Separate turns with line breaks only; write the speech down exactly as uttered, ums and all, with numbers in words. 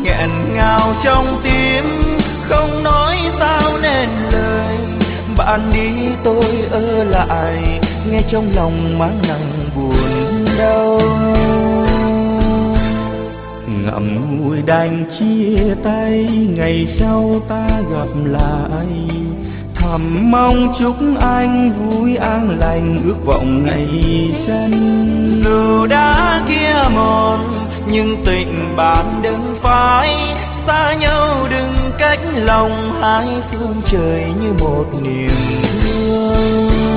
nghẹn ngào trong tim, không nói sao nên lời. Bạn đi tôi ở lại, nghe trong lòng mang nặng buồn đau. Ngậm ngùi đành chia tay, ngày sau ta gặp lại. Thầm mong chúc anh vui an lành, ước vọng ngày xuân. Dù đã kia một nhưng tình bạn đừng phai, xa nhau đừng cách lòng, hai phương trời như một niềm thương.